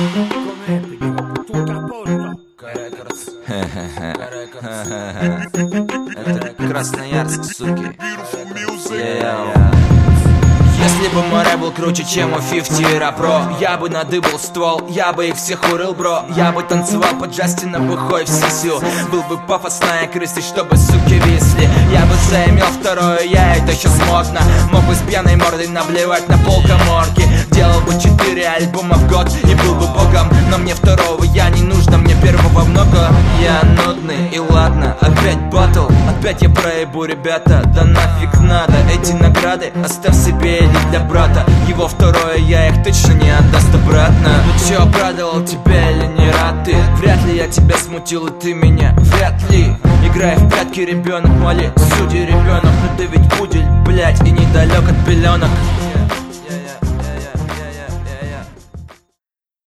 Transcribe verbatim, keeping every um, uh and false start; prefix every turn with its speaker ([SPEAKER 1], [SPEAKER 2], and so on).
[SPEAKER 1] Это Красноярск, суки. Если бы мой рэп был круче, чем у пятьдесят Рапро, я бы надыбал ствол, я бы их всех урыл, бро. Я бы танцевал под Джастина бухой в сисю. Был бы пафосная крысой, чтобы суки висли. Я бы заимел второе, я это сейчас модно. Мог бы с пьяной мордой наблевать на пол каморки. Делал бы четыре альбома в год и был бы богом. Но мне второго я не нужно, мне первого много. Я нудный и ладно, опять батл. Опять я проебу, ребята, да нафиг надо. Эти награды оставь себе или для брата. Его второе, я их точно не отдаст обратно. Ну чё, обрадовал тебя или не рад ты? Вряд ли я тебя смутил и ты меня, вряд ли. Играй в прятки, ребенок, моли, судьи ребенок. Ну ты ведь пудель, блять, и недалек от пеленок.